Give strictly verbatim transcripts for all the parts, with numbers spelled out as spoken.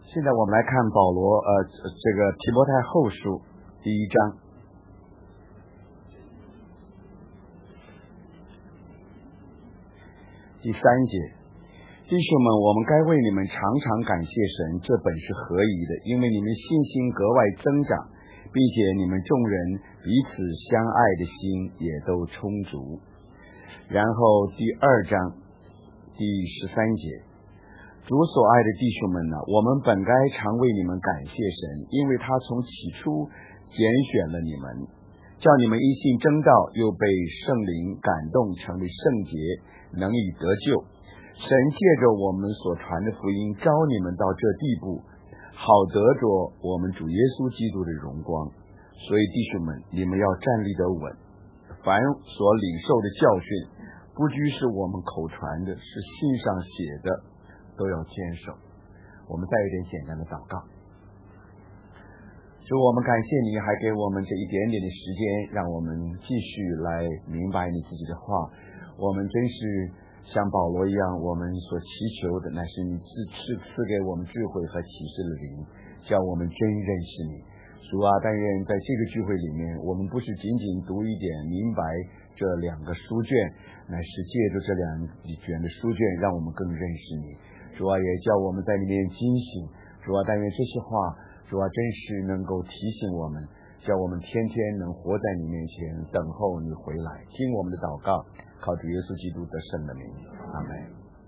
现在我们来看保罗呃这个提摩太后书第一章第三节，弟兄们，我们该为你们常常感谢神，这本是合宜的，因为你们信心格外增长，并且你们众人彼此相爱的心也都充足。然后第二章第十三节，主所爱的弟兄们呢，我们本该常为你们感谢神，因为他从起初拣选了你们，叫你们一信真道，又被圣灵感动，成为圣洁，能以得救。神借着我们所传的福音召你们到这地步，好得着我们主耶稣基督的荣光。所以弟兄们，你们要站立得稳，凡所领受的教训，不拘是我们口传的，是信上写的，都要坚守。我们再有点简单的祷告。主，我们感谢你还给我们这一点点的时间，让我们继续来明白你自己的话。我们真是像保罗一样，我们所祈求的乃是你赐赐赐给我们智慧和启示的灵，叫我们真认识你。主啊，但愿在这个聚会里面，我们不是仅仅读一点明白这两个书卷，乃是借着这两卷的书卷，让我们更认识你。主啊，也叫我们在里面警醒。主啊，但愿这些话，主啊，真是能够提醒我们，叫我们天天能活在你面前，等候你回来。听我们的祷告，靠主耶稣基督得胜的名，阿们。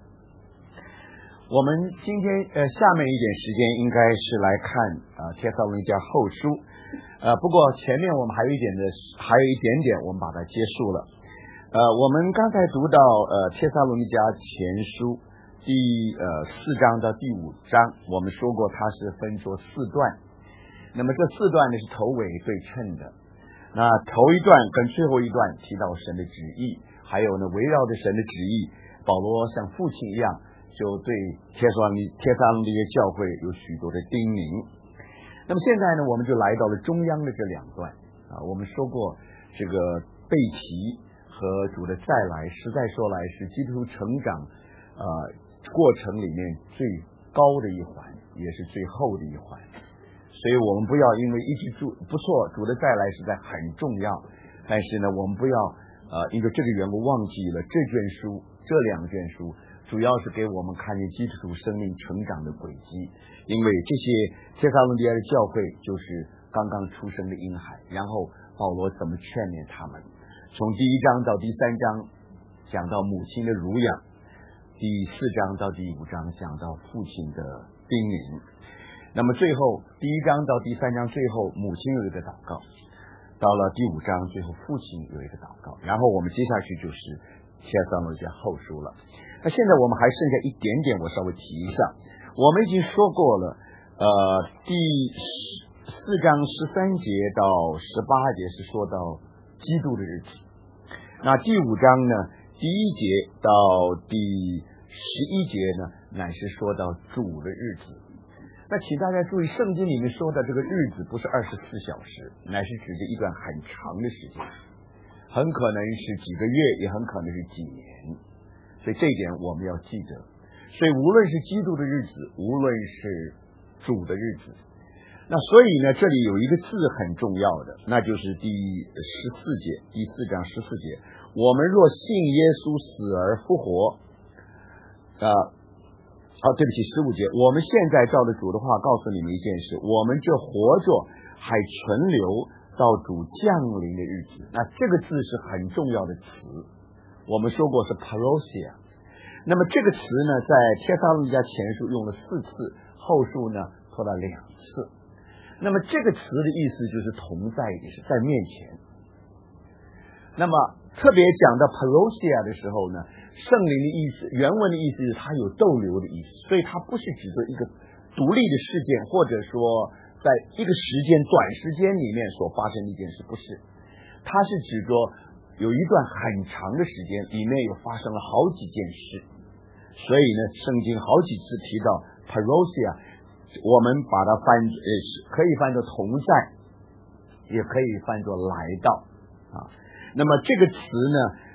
我们今天呃下面一点时间应该是来看啊帖撒罗尼迦后书，呃不过前面我们还有一点的还有一点点我们把它结束了。呃我们刚才读到呃帖撒罗尼迦前书第呃四章到第五章，我们说过它是分作四段，那么这四段呢是头尾对称的。那头一段跟最后一段提到神的旨意，还有呢围绕着神的旨意，保罗像父亲一样，就对帖撒罗尼帖撒罗尼迦教会有许多的叮咛。那么现在呢，我们就来到了中央的这两段啊。我们说过，这个背题和主的再来，实在说来是基督徒成长呃过程里面最高的一环，也是最后的一环。所以我们不要因为一直主不错，主的再来实在很重要，但是呢，我们不要呃因为这个缘故忘记了这卷书，这两卷书主要是给我们看见基督徒生命成长的轨迹。因为这些帖撒罗尼迦的教会就是刚刚出生的婴孩，然后保罗怎么劝勉他们，从第一章到第三章讲到母亲的乳养，第四章到第五章讲到父亲的叮咛，那么最后第一章到第三章最后母亲有一个祷告，到了第五章最后父亲有一个祷告，然后我们接下去就是帖撒罗尼迦后书了。那现在我们还剩下一点点，我稍微提一下。我们已经说过了，呃，第四章十三节到十八节是说到基督的日子，那第五章呢，第一节到第十一节呢，乃是说到主的日子。那请大家注意，圣经里面说的这个日子不是二十四小时，乃是指着一段很长的时间，很可能是几个月，也很可能是几年。所以这一点我们要记得。所以无论是基督的日子，无论是主的日子，那所以呢，这里有一个字很重要的，那就是第十四节，第四章十四节，我们若信耶稣死而复活，啊、呃，哦，对不起，十五节，我们现在照着主的话告诉你们一件事，我们这活着还存留到主降临的日子。那这个字是很重要的词，我们说过是 parousia。那么这个词呢，在帖撒罗尼迦前书用了四次，后书呢说了两次。那么这个词的意思就是同在，也是在面前。那么特别讲到 parousia 的时候呢，圣灵的意思，原文的意思是它有逗留的意思，所以它不是指着一个独立的事件，或者说在一个时间短时间里面所发生的一件事，不是，它是指着有一段很长的时间里面有发生了好几件事。所以呢，圣经好几次提到 parousia， 我们把它翻呃可以翻作同在，也可以翻作来到啊。那么这个词呢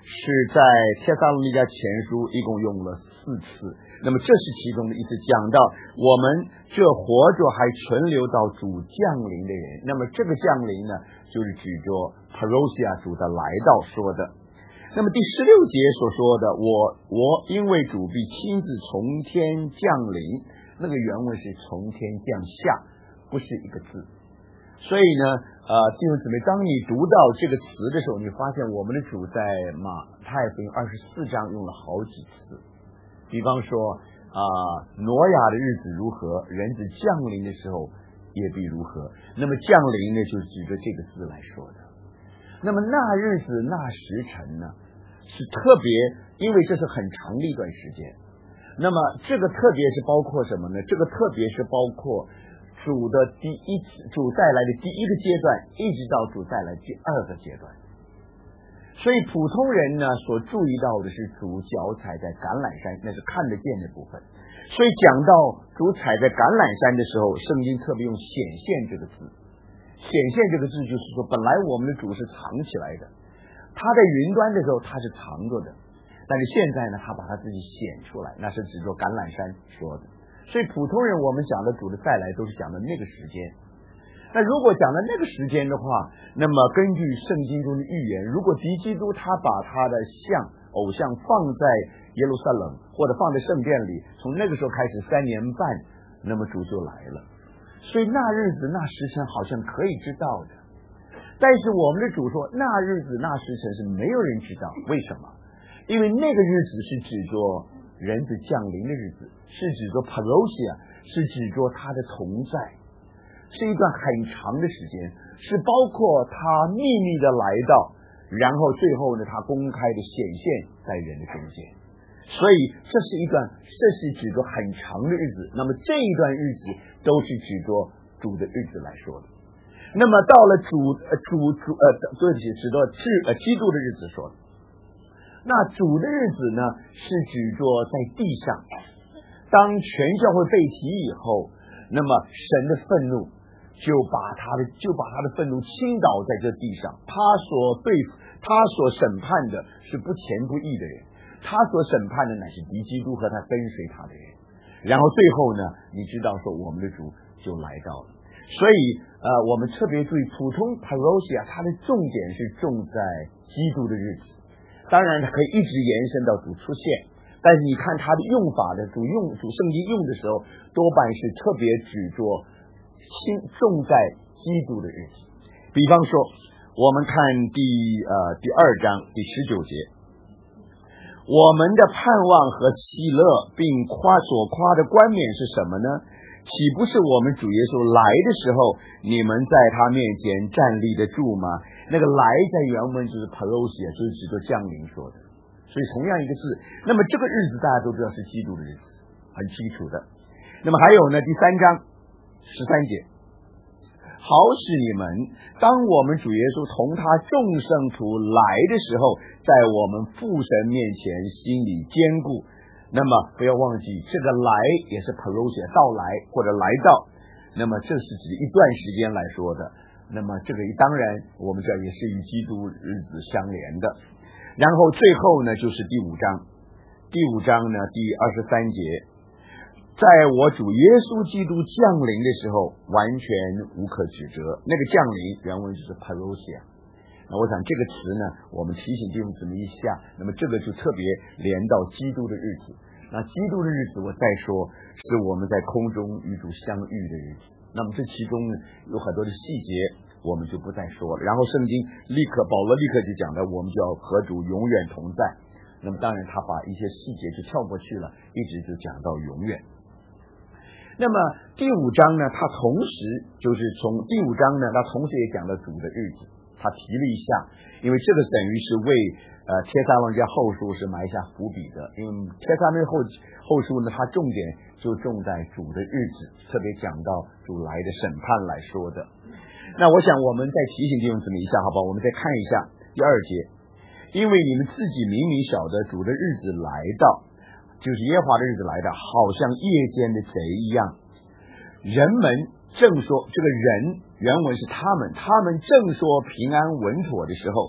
是在帖撒罗尼迦前书一共用了四次，那么这是其中的一次，讲到我们这活着还存留到主降临的人，那么这个降临呢，就是指着 parousia 主的来到说的。那么第十六节所说的，我我因为主必亲自从天降临，那个原文是从天降下，不是一个字。所以呢，呃，弟兄姊妹，当你读到这个词的时候，你发现我们的主在马太福音二十四章用了好几次。比方说啊、呃，挪亚的日子如何，人子降临的时候也必如何。那么降临呢，就指着这个字来说的。那么那日子那时辰呢，是特别，因为这是很长的一段时间。那么这个特别是包括什么呢？这个特别是包括主的第一主再来的第一个阶段，一直到主再来第二个阶段。所以普通人呢所注意到的是主脚踩在橄榄山，那是看得见的部分。所以讲到主踩在橄榄山的时候，圣经特别用显现这个字。显现这个字就是说，本来我们的主是藏起来的，他在云端的时候他是藏着的，但是现在呢他把他自己显出来，那是指着橄榄山说的。所以普通人我们讲的主的再来都是讲的那个时间。那如果讲的那个时间的话，那么根据圣经中的预言，如果敌基督他把他的像偶像放在耶路撒冷或者放在圣殿里，从那个时候开始三年半，那么主就来了。所以那日子那时辰好像可以知道的，但是我们的主说那日子那时辰是没有人知道。为什么？因为那个日子是指着人子降临的日子，是指着 parousia， 是指着他的同在，是一段很长的时间，是包括他秘密的来到，然后最后呢他公开的显现在人的中间。所以这是一段，这是指着很长的日子，那么这一段日子都是指着主的日子来说的。那么到了主呃主主呃对不起，指着至呃基督的日子说的。那主的日子呢，是指着在地上，当全教会被提以后，那么神的愤怒就把他的就把他的愤怒倾倒在这地上，他所对他所审判的是不虔不义的人，他所审判的乃是敌基督和他跟随他的人。然后最后呢，你知道说我们的主就来到了。所以呃，我们特别注意普通 parousia， 它的重点是重在基督的日子。当然它可以一直延伸到主出现，但是你看它的用法的主用主圣经用的时候，多半是特别指着轻重在基督的日子。比方说我们看第呃第二章第十九节，我们的盼望和喜乐并夸所夸的冠冕是什么呢？岂不是我们主耶稣来的时候，你们在他面前站立得住吗？那个来在原文就是 parousia， 就是指着降临说的。所以同样一个字，那么这个日子大家都知道是基督的日子，很清楚的。那么还有呢，第三章十三节，好使你们当我们主耶稣同他众圣徒来的时候，在我们父神面前心里坚固。那么不要忘记，这个来也是 parousia， 到来或者来到，那么这是指一段时间来说的。那么这个当然我们这也是与基督日子相连的。然后最后呢就是第五章，第五章呢第二十三节，在我主耶稣基督降临的时候，完全无可指责。那个降临原文就是 parousia。那我想这个词呢，我们提醒弟兄姊妹一下，那么这个就特别连到基督的日子。那基督的日子我再说，是我们在空中与主相遇的日子。那么这其中呢有很多的细节，我们就不再说了。然后圣经立刻保罗立刻就讲了，我们就要和主永远同在。那么当然他把一些细节就跳过去了，一直就讲到永远。那么第五章呢，它同时就是从第五章呢，它同时也讲了主的日子。他提了一下，因为这个等于是为呃帖撒罗尼迦后书是埋下伏笔的。因为帖撒罗尼迦后后书呢，它重点就重在主的日子，特别讲到主来的审判来说的。那我想我们再提醒弟兄姊妹一下，好吧？我们再看一下第二节，因为你们自己明明晓得主的日子来到，就是耶和华的日子来到，好像夜间的贼一样。人们正说，这个人原文是他们，他们正说平安稳妥的时候，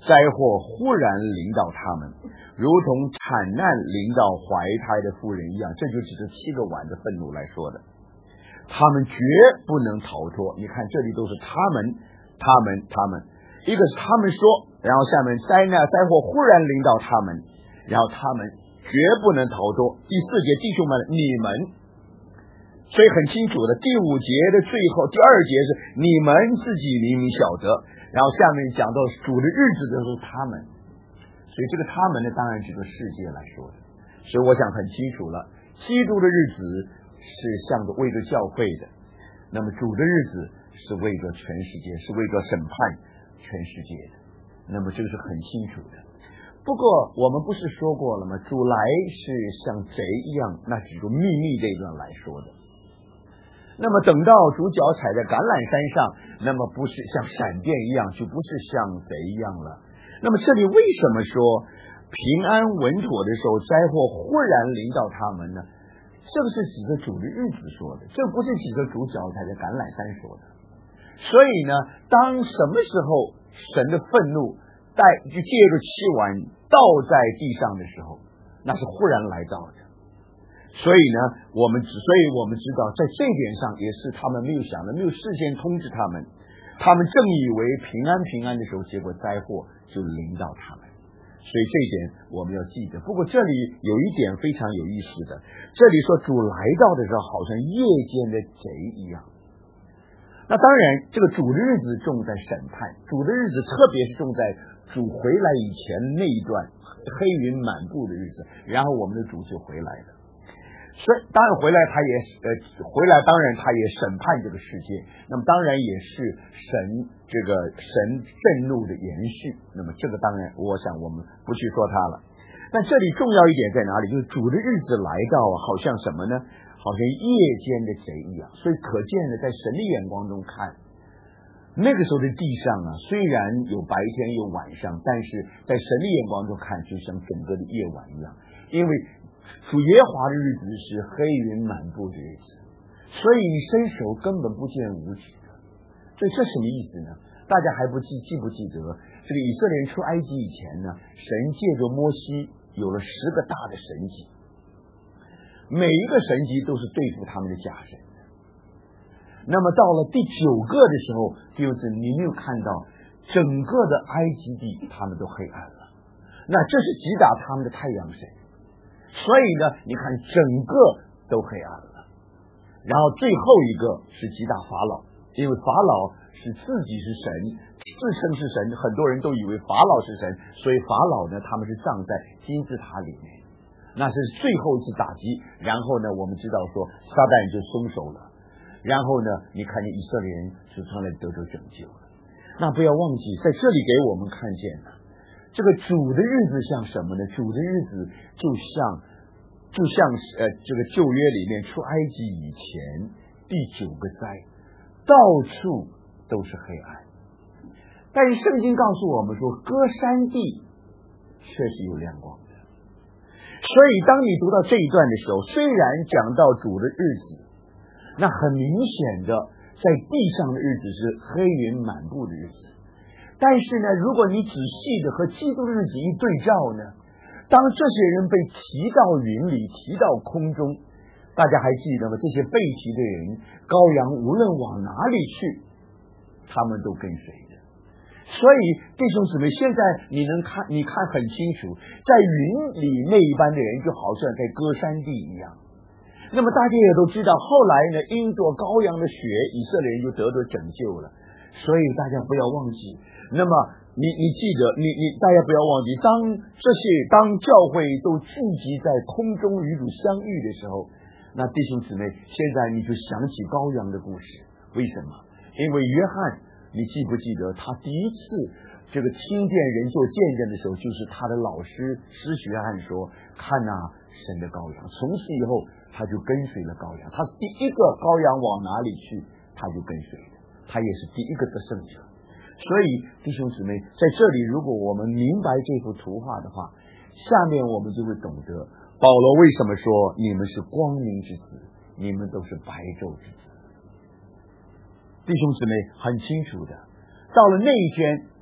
灾祸忽然临到他们，如同产难临到怀胎的妇人一样。这就指着七个碗的愤怒来说的，他们绝不能逃脱。你看这里都是他们他们他们，一个是他们说，然后下面灾难灾祸忽然临到他们，然后他们绝不能逃脱。第四节，弟兄们，你们，所以很清楚的，第五节的最后第二节是你们自己明明晓得，然后下面讲到主的日子的时候他们，所以这个他们呢当然指着世界来说的。所以我想很清楚了，基督的日子是向着为着教会的，那么主的日子是为着全世界，是为着审判全世界的，那么这个是很清楚的。不过我们不是说过了吗？主来是像贼一样，那指着秘密这一段来说的。那么等到主脚踩在橄榄山上，那么不是像闪电一样，就不是像贼一样了。那么这里为什么说平安稳妥的时候灾祸忽然临到他们呢？这个是指着主的日子说的，这不是指着主脚踩在橄榄山说的。所以呢，当什么时候神的愤怒带就借着七碗倒在地上的时候，那是忽然来到的。所以呢，我们所以我们知道，在这一点上也是他们没有想的，没有事先通知他们，他们正以为平安平安的时候，结果灾祸就临到他们。所以这一点我们要记得。不过这里有一点非常有意思的，这里说主来到的时候，好像夜间的贼一样。那当然，这个主的日子重在审判，主的日子特别是重在主回来以前那一段黑云满布的日子，然后我们的主就回来了。所以当然回来他也呃回来当然他也审判这个世界，那么当然也是神这个神震怒的延续。那么这个当然我想我们不去说它了。但这里重要一点在哪里？就是主的日子来到，好像什么呢？好像夜间的贼一样。所以可见的，在神的眼光中看，那个时候的地上啊，虽然有白天有晚上，但是在神的眼光中看，就像整个的夜晚一样。因为主耶和华的日子是黑云满布的日子，所以你伸手根本不见五指的。所以这什么意思呢？大家还不记记不记得，这个以色列人出埃及以前呢，神借着摩西有了十个大的神迹，每一个神迹都是对付他们的假神的。那么到了第九个的时候，就是你没有看到整个的埃及地他们都黑暗了，那这是击打他们的太阳神。所以呢，你看整个都黑暗了。然后最后一个是击打法老，因为法老是自己是神，自称是神，很多人都以为法老是神，所以法老呢，他们是葬在金字塔里面，那是最后一次打击。然后呢，我们知道说撒旦就松手了，然后呢，你看见以色列人就从来得着拯救了。那不要忘记，在这里给我们看见了。这个主的日子像什么呢？主的日子就像就像呃这个旧约里面出埃及以前第九个灾，到处都是黑暗。但是圣经告诉我们说，歌山地却是有亮光的。所以当你读到这一段的时候，虽然讲到主的日子，那很明显的在地上的日子是黑云满布的日子。但是呢，如果你仔细的和基督的日子一对照呢，当这些人被提到云里，提到空中，大家还记得吗？这些被提的人，羔羊无论往哪里去，他们都跟随的。所以弟兄姊妹，现在你能看，你看很清楚，在云里那一般的人，就好像在歌山地一样。那么大家也都知道，后来呢，因着羔羊的血，以色列人就得到拯救了。所以大家不要忘记。那么你你记得你你大家不要忘记，当这些当教会都聚集在空中与主相遇的时候，那弟兄姊妹，现在你就想起羔羊的故事。为什么？因为约翰，你记不记得他第一次这个听见人做见证的时候，就是他的老师施洗约翰说：“看哪，神的羔羊。”从此以后，他就跟随了羔羊。他是第一个羔羊往哪里去，他就跟随的。他也是第一个得胜者。所以弟兄姊妹，在这里如果我们明白这幅图画的话，下面我们就会懂得保罗为什么说你们是光明之子，你们都是白昼之子。弟兄姊妹很清楚的，到了那一天，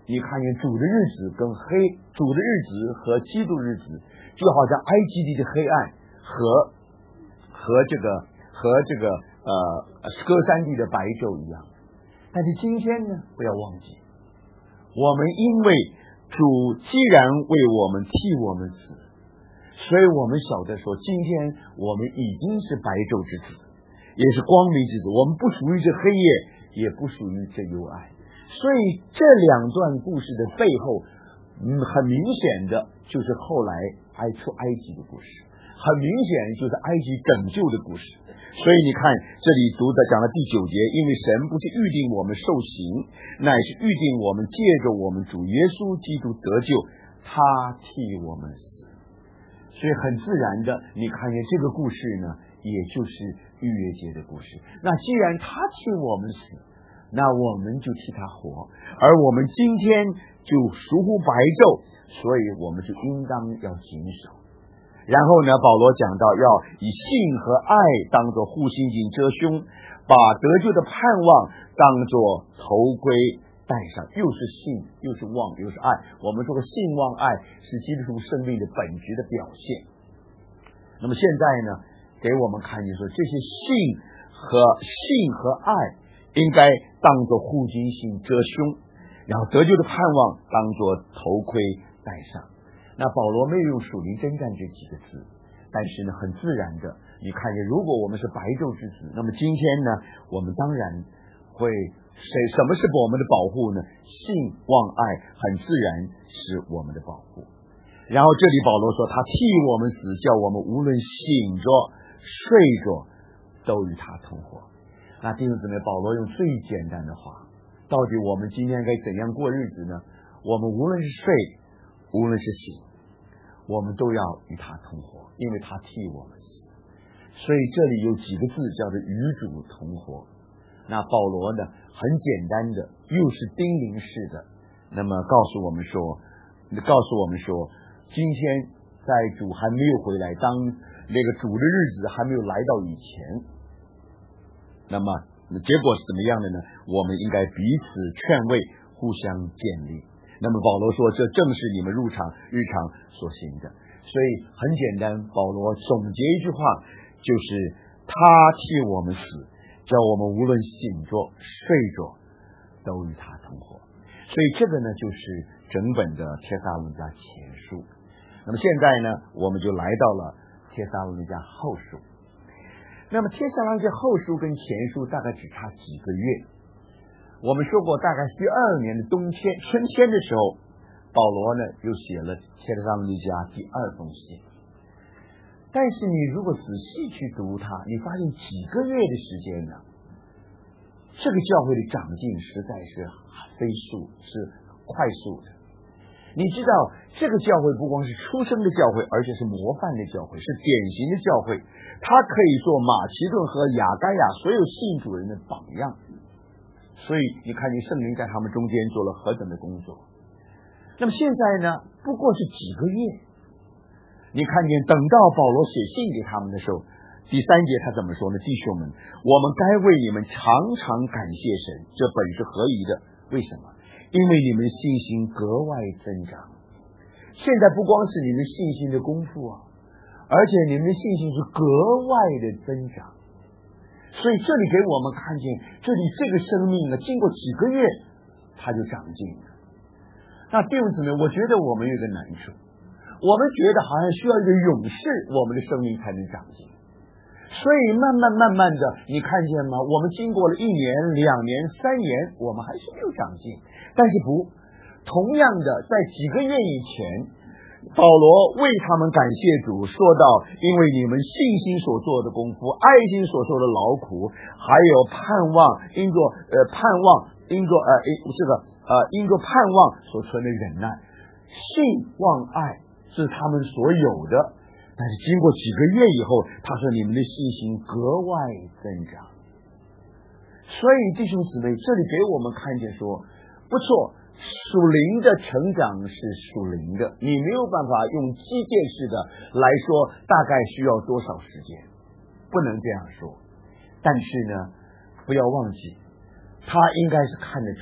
你看见主的日子跟黑主的日子和基督日子，就好像埃及地的黑暗和和这个和这个呃歌山地的白昼一样。但是今天呢，不要忘记，我们因为主既然为我们替我们死，所以我们晓得说，今天我们已经是白昼之子，也是光明之子，我们不属于这黑夜，也不属于这幽暗。所以这两段故事的背后，嗯，很明显的就是后来埃出埃及的故事，很明显就是埃及拯救的故事。所以你看这里读的讲了第九节，因为神不是预定我们受刑，乃是预定我们借着我们主耶稣基督得救，他替我们死。所以很自然的，你看见这个故事呢，也就是逾越节的故事。那既然他替我们死，那我们就替他活，而我们今天就疏忽白昼，所以我们就应当要谨守。然后呢，保罗讲到要以信和爱当作护心镜遮胸，把得救的盼望当作头盔戴上，又是信又是望又是爱。我们说的信望爱是基督徒生命的本质的表现。那么现在呢，给我们看见说，这些信和信和爱应该当作护心镜遮胸，然后得救的盼望当作头盔戴上。那保罗没有用属灵征战这几个字，但是呢，很自然的，你看见，如果我们是白昼之子，那么今天呢，我们当然会谁什么是我们的保护呢？信望爱很自然是我们的保护。然后这里保罗说，他替我们死，叫我们无论醒着睡着都与他同活。那弟兄姊妹，保罗用最简单的话，到底我们今天该怎样过日子呢？我们无论是睡无论是醒，我们都要与他同活，因为他替我们死。所以这里有几个字叫做与主同活。那保罗呢，很简单的，又是叮咛式的，那么告诉我们说，告诉我们说，今天在主还没有回来，当那个主的日子还没有来到以前，那么结果是怎么样的呢？我们应该彼此劝慰，互相建立。那么保罗说，这正是你们入场日常所行的。所以很简单，保罗总结一句话，就是他替我们死，叫我们无论醒着睡着都与他同活。所以这个呢，就是整本的帖撒罗尼迦前书。那么现在呢，我们就来到了帖撒罗尼迦后书。那么帖撒罗尼迦后书跟前书大概只差几个月。我们说过，大概第二年的冬天春天的时候，保罗呢又写了帖撒罗尼迦第二封信。但是你如果仔细去读它，你发现几个月的时间呢，这个教会的长进实在是飞速，是快速的。你知道，这个教会不光是出生的教会，而且是模范的教会，是典型的教会，它可以做马其顿和亚该亚所有信主人的榜样。所以你看见圣灵在他们中间做了何等的工作。那么现在呢，不过是几个月，你看见等到保罗写信给他们的时候，第三节他怎么说呢？弟兄们，我们该为你们常常感谢神，这本是合宜的。为什么？因为你们信心格外增长。现在不光是你们信心的功夫啊，而且你们的信心是格外的增长。所以这里给我们看见，这里这个生命呢，经过几个月它就长进了。那弟兄姊妹，我觉得我们有一个难处，我们觉得好像需要一个勇士，我们的生命才能长进。所以慢慢慢慢的，你看见吗？我们经过了一年、两年、三年，我们还是没有长进。但是不，同样的，在几个月以前，保罗为他们感谢主，说到因为你们信心所做的功夫，爱心所受的劳苦，还有盼望因着呃盼望因着呃这个呃因着盼望所存的忍耐，信望爱是他们所有的。但是经过几个月以后，他说你们的信心格外增长。所以弟兄姊妹，这里给我们看见说，不错，属灵的成长是属灵的，你没有办法用机械式的来说大概需要多少时间，不能这样说。但是呢，不要忘记，他应该是看得出来的。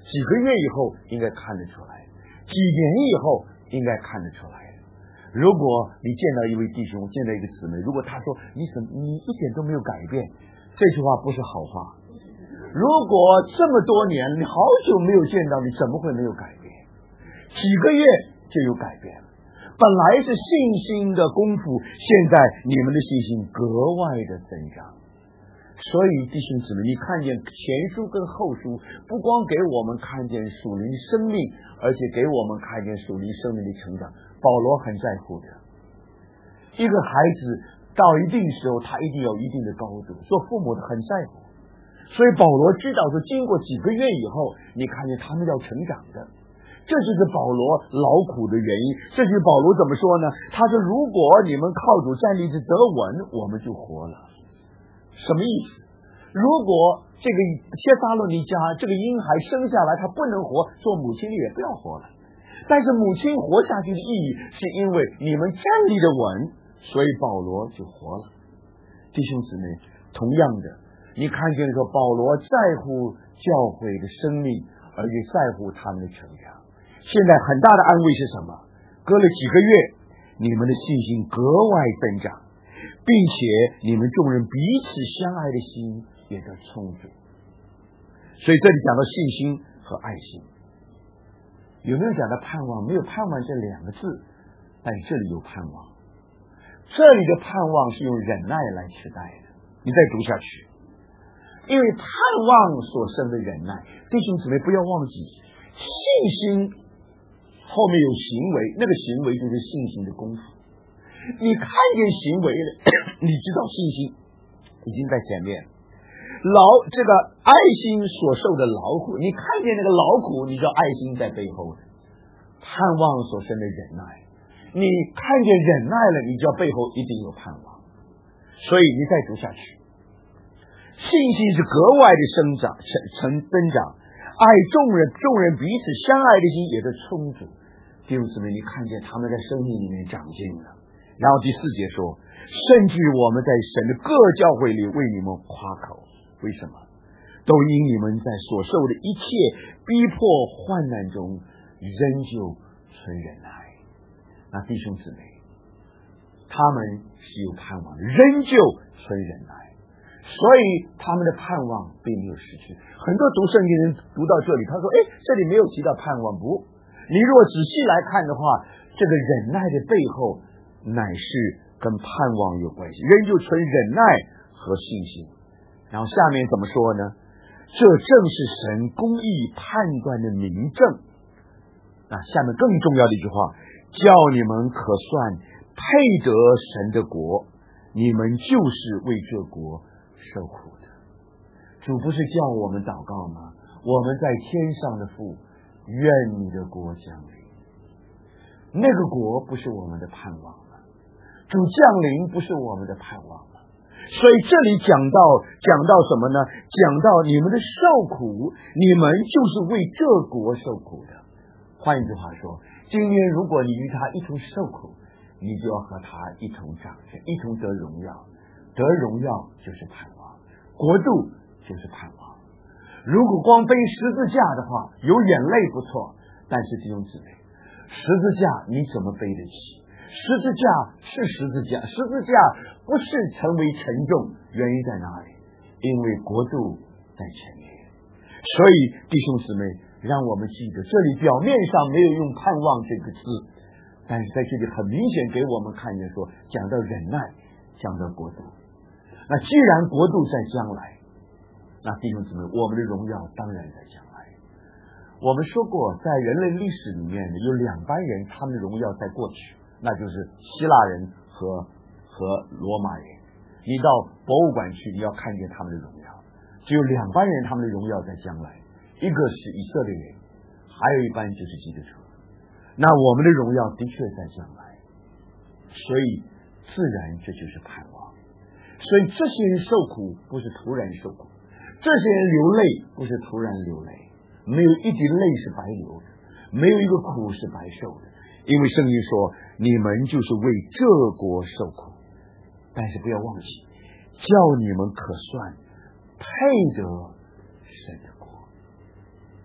几个月以后应该看得出来，几年以后应该看得出来。如果你见到一位弟兄，见到一个姊妹，如果他说你怎你一点都没有改变，这句话不是好话。如果这么多年你好久没有见到，你怎么会没有改变？几个月就有改变了。本来是信心的功夫，现在你们的信心格外的增长。所以弟兄姊妹，你看见前书跟后书，不光给我们看见属灵生命，而且给我们看见属灵生命的成长。保罗很在乎的，一个孩子到一定时候，他一定有一定的高度，做父母的很在乎。所以保罗知道说，经过几个月以后，你看见他们要成长的，这就是保罗劳苦的原因。这就是保罗怎么说呢？他说：“如果你们靠主站立着得稳，我们就活了。”什么意思？如果这个帖撒罗尼迦这个婴孩生下来他不能活，做母亲的也不要活了。但是母亲活下去的意义，是因为你们站立的稳，所以保罗就活了。弟兄姊妹，同样的，你看见说保罗在乎教会的生命，而且在乎他们的成长。现在很大的安慰是什么？隔了几个月，你们的信心格外增长，并且你们众人彼此相爱的心也都充足。所以这里讲到信心和爱心。有没有讲到盼望？没有盼望这两个字，但这里有盼望。这里的盼望是用忍耐来取代的。你再读下去，因为盼望所生的忍耐，弟兄姊妹不要忘记，信心后面有行为，那个行为就是信心的功夫。你看见行为了，你知道信心已经在前面。劳这个爱心所受的劳苦，你看见那个劳苦，你知道爱心在背后的。盼望所生的忍耐，你看见忍耐了，你知道背后一定有盼望。所以你再读下去，信心是格外的生长成成增长，爱众人众人彼此相爱的心也是充足。弟兄姊妹，你看见他们在生命里面长进了。然后第四节说，甚至我们在神的各教会里为你们夸口。为什么？都因你们在所受的一切逼迫患难中仍旧存忍耐。那弟兄姊妹，他们是有盼望的，仍旧存忍耐，所以他们的盼望并没有失去。很多读圣经人读到这里，他说：“哎，这里没有提到盼望。”不，你如果仔细来看的话，这个忍耐的背后乃是跟盼望有关系，仍旧存忍耐和信心。然后下面怎么说呢？这正是神公义判断的明证。那下面更重要的一句话，叫你们可算配得神的国，你们就是为这国受苦的。主不是叫我们祷告吗？我们在天上的父，愿你的国降临。那个国不是我们的盼望了，主降临不是我们的盼望了。所以这里讲到讲到什么呢？讲到你们的受苦，你们就是为这国受苦的。换一句话说，今天如果你与他一同受苦，你就要和他一同长成，一同得荣耀。得荣耀就是盼望，国度就是盼望。如果光背十字架的话，有眼泪不错，但是弟兄姊妹，十字架你怎么背得起？十字架是十字架，十字架不是成为沉重，原因在哪里？因为国度在前面。所以弟兄姊妹，让我们记得，这里表面上没有用盼望这个字，但是在这里很明显给我们看见说，讲到忍耐，讲到国度。那既然国度在将来，那弟兄姊妹，我们的荣耀当然在将来。我们说过，在人类历史里面有两班人，他们的荣耀在过去，那就是希腊人和和罗马人。你到博物馆去，你要看见他们的荣耀。只有两班人，他们的荣耀在将来，一个是以色列人，还有一班就是基督徒。那我们的荣耀的确在将来，所以自然这就是盼望。所以这些人受苦不是突然受苦，这些人流泪不是突然流泪，没有一滴泪是白流的，没有一个苦是白受的。因为圣经说，你们就是为这国受苦，但是不要忘记，叫你们可算配得神的国。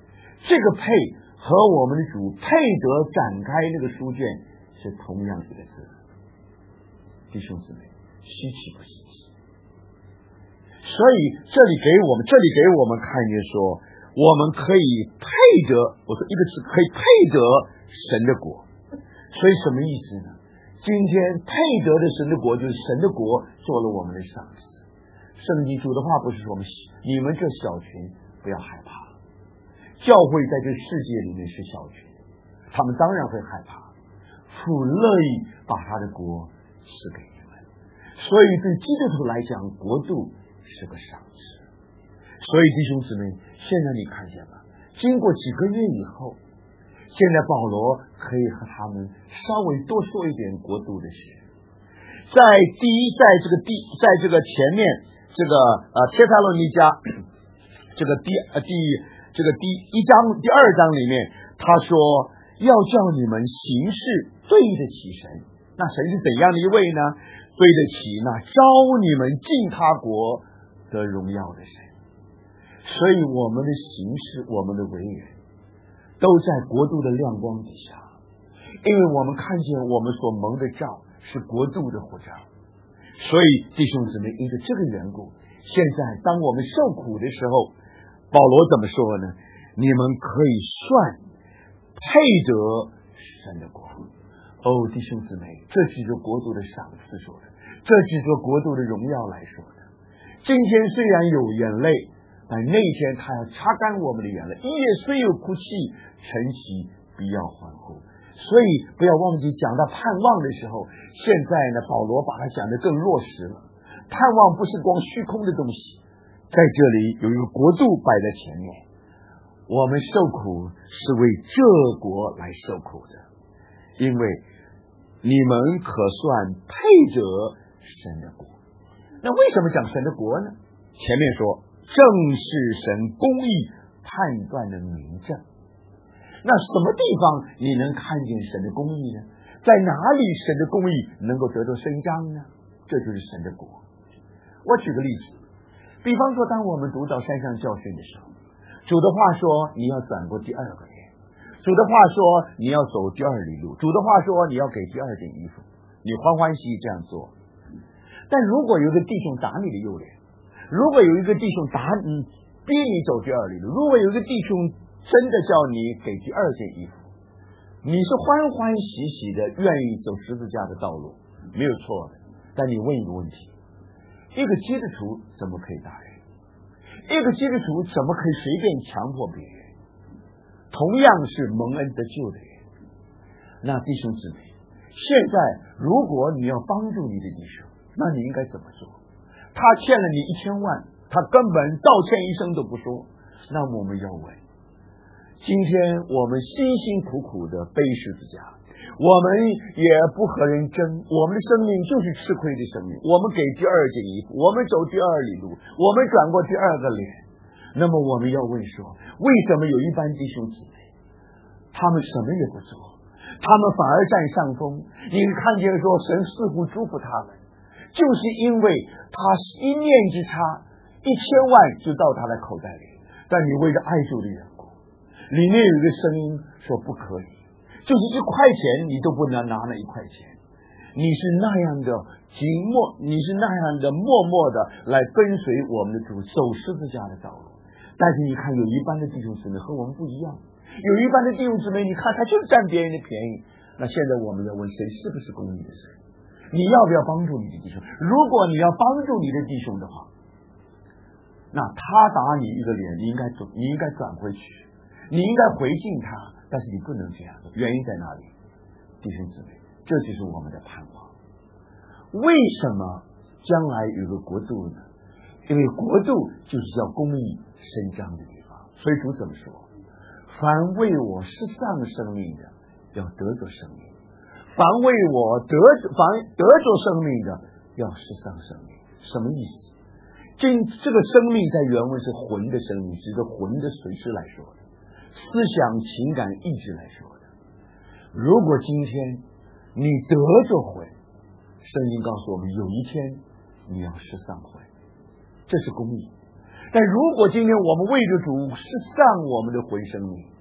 这个配和我们的主配得展开那个书卷是同样一个字。弟兄姊妹，稀奇不稀奇？所以这里给我们这里给我们看见说，我们可以配得，我说一个词，可以配得神的国。所以什么意思呢？今天配得的神的国，就是神的国做了我们的上司。圣经主的话不是说我们你们这小群不要害怕，教会在这世界里面是小群，他们当然会害怕，父乐意把他的国赐给你们。所以对基督徒来讲，国度是个赏赐。所以弟兄姊妹，现在你看见了，经过几个月以后，现在保罗可以和他们稍微多说一点国度的事。在第一，在这个第，在这个前面这个呃帖撒罗尼迦这个第呃第这个第一章第二章里面，他说要叫你们行事对得起神。那神是怎样的一位呢？对得起那招你们进他国的荣耀的神。所以我们的行事，我们的为人，都在国度的亮光底下，因为我们看见我们所蒙的照是国度的护照。所以弟兄姊妹，因着这个缘故，现在当我们受苦的时候，保罗怎么说呢？你们可以算配得神的国。哦，弟兄姊妹，这是着国度的赏赐说的，这是着国度的荣耀来说的。今天虽然有眼泪，但那天他要擦干我们的眼泪。一夜虽有哭泣，晨起必要欢呼。所以不要忘记，讲到盼望的时候，现在呢，保罗把它讲得更落实了。盼望不是光虚空的东西，在这里有一个国度摆在前面。我们受苦是为这国来受苦的，因为你们可算配得神的国。那为什么讲神的国呢？前面说正是神公义判断的明证。那什么地方你能看见神的公义呢？在哪里神的公义能够得到伸张呢？这就是神的国。我举个例子，比方说当我们读到山上教训的时候，主的话说你要转过第二个脸，主的话说你要走第二里路，主的话说你要给第二件衣服，你欢欢喜喜这样做。但如果有一个弟兄打你的右脸，如果有一个弟兄打你逼你走第二里路，如果有一个弟兄真的叫你给第二件衣服，你是欢欢喜喜的愿意走十字架的道路，没有错的。但你问一个问题，一个基督徒怎么可以打人？一个基督徒怎么可以随便强迫别人？同样是蒙恩得救的人，那弟兄姊妹，现在如果你要帮助你的弟兄，那你应该怎么做？他欠了你一千万，他根本道歉一声都不说，那我们要问，今天我们辛辛苦苦的背十字架，我们也不和人争，我们的生命就是吃亏的生命，我们给第二件衣服，我们走第二里路，我们转过第二个脸。那么我们要问说，为什么有一般弟兄姊妹他们什么也不做，他们反而占上风？你看见说神似乎祝福他们，就是因为他一念之差，一千万就到他的口袋里，但你为了爱主的缘故，里面有一个声音说不可以，就是一块钱你都不能拿那一块钱，你是那样的寂寞，你是那样的默默的来跟随我们的主走十字架的道路。但是你看有一般的弟兄姊妹和我们不一样，有一般的弟兄姊妹你看他就是占别人的便宜。那现在我们要问，谁是不是公义的神？你要不要帮助你的弟兄？如果你要帮助你的弟兄的话，那他打你一个脸，你应该转，你应该转回去，你应该回敬他，但是你不能这样做。原因在哪里？弟兄姊妹，这就是我们的盼望。为什么将来有个国度呢？因为国度就是叫公义伸张的地方。所以主怎么说？凡为我失丧生命的，要得着生命；凡为我得凡得着生命的，要失丧生命。什么意思？这这个生命在原文是魂的生命，是一个魂的随时来说的，思想、情感、意志来说的。如果今天你得着魂，圣经告诉我们，有一天你要失丧魂，这是公义。但如果今天我们为着主失丧我们的魂生命，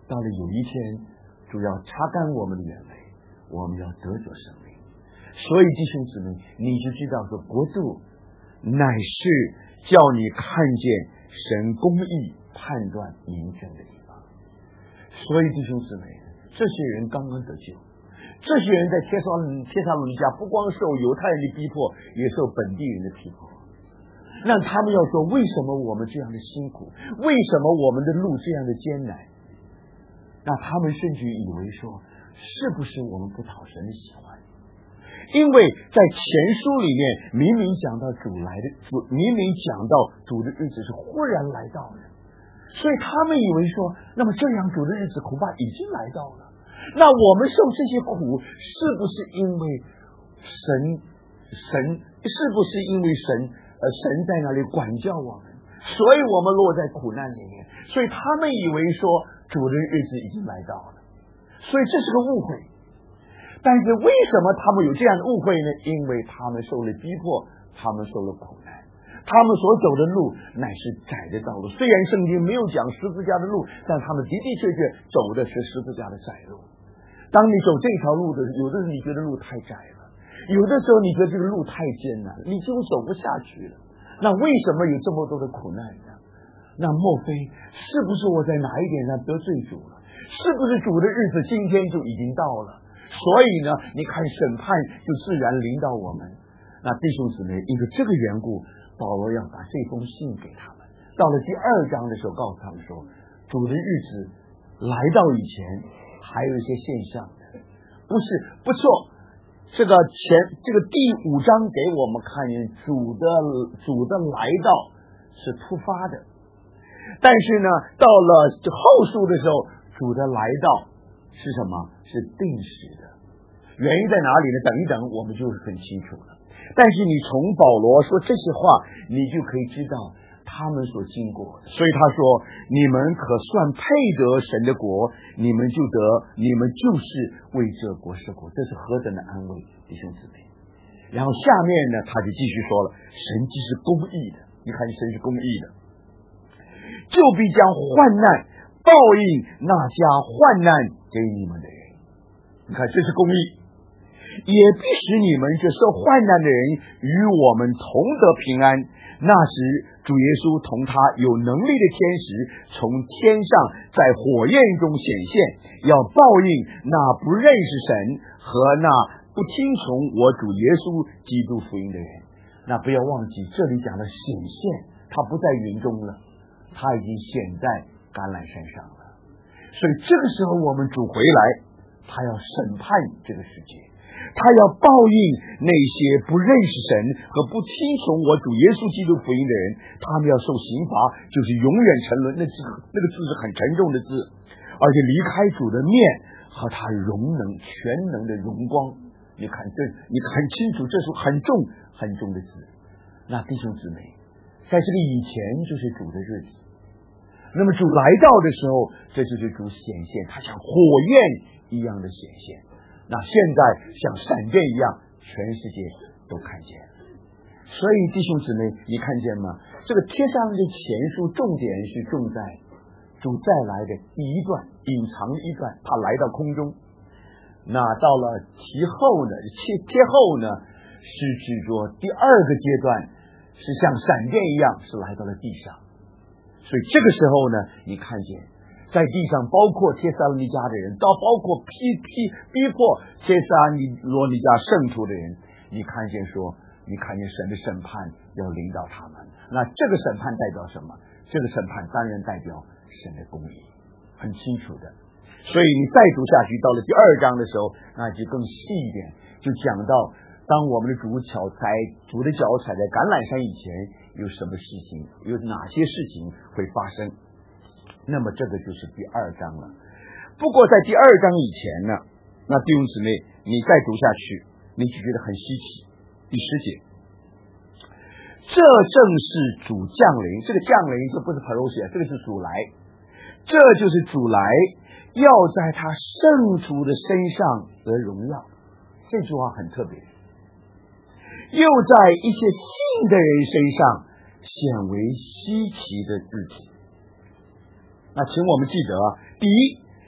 到了有一天，主要擦干我们的眼泪，我们要得着生命。所以弟兄姊妹，你就知道说，国度乃是叫你看见神公义判断明正的地方。所以弟兄姊妹，这些人刚刚得救，这些人在帖撒帖撒罗尼迦不光受犹太人的逼迫，也受本地人的逼迫。那他们要说，为什么我们这样的辛苦，为什么我们的路这样的艰难？那他们甚至以为说，是不是我们不讨神的喜欢？因为在前书里面明明讲到主来的主，明明讲到主的日子是忽然来到的，所以他们以为说，那么这样主的日子恐怕已经来到了。那我们受这些苦，是不是因为神神是不是因为神呃神在那里管教我们，所以我们落在苦难里面？所以他们以为说主的日子已经来到了，所以这是个误会。但是为什么他们有这样的误会呢？因为他们受了逼迫，他们受了苦难，他们所走的路乃是窄的道路。虽然圣经没有讲十字架的路，但他们的的确确走的是十字架的窄路。当你走这条路的，有的时候你觉得路太窄了，有的时候你觉得这个路太艰难，你几乎走不下去了。那为什么有这么多的苦难呢？那莫非是不是我在哪一点上得罪主了？是不是主的日子今天就已经到了？所以呢，你看审判就自然临到我们。那弟兄姊妹，因为这个缘故，保罗要把这封信给他们。到了第二章的时候，告诉他们说，主的日子来到以前，还有一些现象的，不是不错。这个前这个第五章给我们看见主的主的来到是突发的，但是呢，到了后书的时候，主的来到是什么？是定时的。原因在哪里呢？等一等，我们就很清楚了。但是你从保罗说这些话，你就可以知道他们所经过的。所以他说，你们可算配得神的国，你们就得，你们就是为这国设国，这是何等的安慰，弟兄姊妹。然后下面呢，他就继续说了，神既是公义的，你看神是公义的，就必将患难报应那加患难给你们的人。你看，这是公义，也必使你们这受患难的人与我们同得平安。那时主耶稣同他有能力的天使从天上在火焰中显现，要报应那不认识神和那不听从我主耶稣基督福音的人。那不要忘记，这里讲的显现，他不在云中了，他已经显在橄榄山上了。所以这个时候我们主回来，他要审判这个世界，他要报应那些不认识神和不听从我主耶稣基督福音的人，他们要受刑罚，就是永远沉沦。那字那个字是很沉重的字，而且离开主的面和他荣能全能的荣光。你看这，你很清楚，这是很重很重的字。那弟兄姊妹，在这个以前就是主的日子，那么主来到的时候，这就是主显现，他像火焰一样的显现。那现在像闪电一样，全世界都看见了。所以弟兄姊妹，你看见吗？这个帖撒罗尼迦前书重点是重在主再来的第一段，隐藏的一段，他来到空中。那到了其后呢，贴贴后呢，是指着第二个阶段，是像闪电一样，是来到了地上。所以这个时候呢，你看见在地上，包括帖撒罗尼迦的人，到包括批批逼迫帖撒罗尼迦圣徒的人，你看见说，你看见神的审判要领导他们。那这个审判代表什么？这个审判当然代表神的公义，很清楚的。所以你再读下去，到了第二章的时候，那就更细一点，就讲到当我们的主脚踩主的脚踩在橄榄山以前，有什么事情，有哪些事情会发生。那么这个就是第二章了。不过在第二章以前呢，那弟兄姊妹，你再读下去，你就觉得很稀奇。第十节，这正是主降临。这个降临这不是 parousia， 这个是主来，这就是主来，要在他圣徒的身上得荣耀。这句话很特别，又在一些信的人身上显为稀奇的日子。那请我们记得，第一，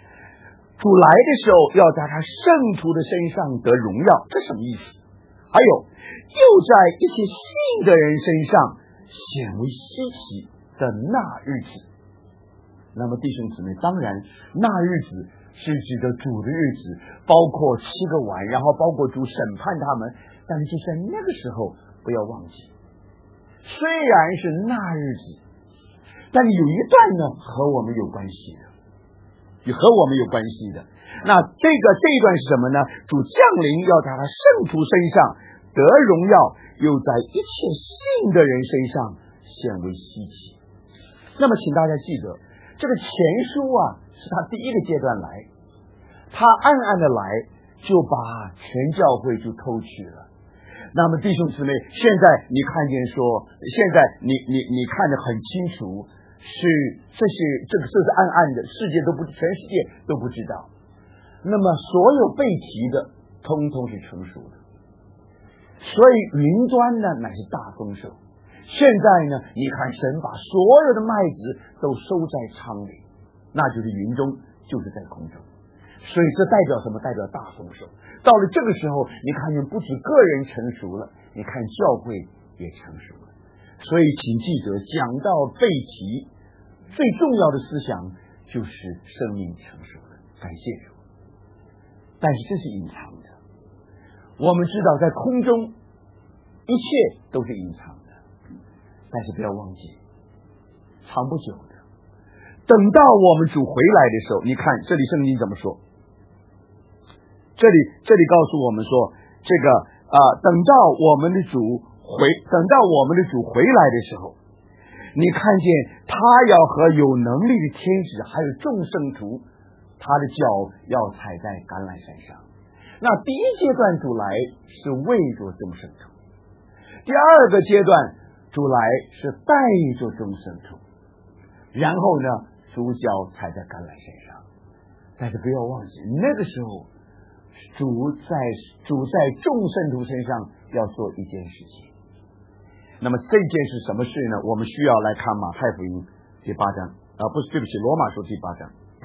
主来的时候要在他圣徒的身上得荣耀，这什么意思？还有又在一些信的人身上显为稀奇的那日子。那么弟兄姊妹，当然那日子是指的主的日子，包括七个碗，然后包括主审判他们，但是就在那个时候不要忘记，虽然是那日子，但有一段呢和我们有关系的，也和我们有关系的。那这个这一段是什么呢？主降临要在他圣徒身上得荣耀，又在一切信的人身上显为稀奇。那么请大家记得，这个前书啊是他第一个阶段来，他暗暗的来就把全教会就偷取了。那么弟兄姊妹，现在你看见说，现在你你你看得很清楚，是这些这个这是暗暗的，世界都不全世界都不知道。那么所有被提的通通是成熟的，所以云端呢乃是大丰收。现在呢，你看神把所有的麦子都收在仓里，那就是云中，就是在空中。所以这代表什么？代表大丰收。到了这个时候，你看见不止个人成熟了，你看教会也成熟了。所以请记得，讲到被提最重要的思想就是生命成熟了，感谢主。但是这是隐藏的，我们知道在空中一切都是隐藏的，但是不要忘记藏不久的。等到我们主回来的时候，你看这里圣经怎么说，这里这里告诉我们说，这个啊、呃，等到我们的主回等到我们的主回来的时候，你看见他要和有能力的天使还有众圣徒，他的脚要踩在橄榄山上。那第一阶段主来是为着众圣徒，第二个阶段主来是带着众圣徒，然后呢主脚踩在橄榄山上。但是不要忘记，那个时候主在主在众圣徒身上要做一件事情。那么这件是什么事呢？我们需要来看马太福音第八章啊，不是，对不起，罗马书第八章。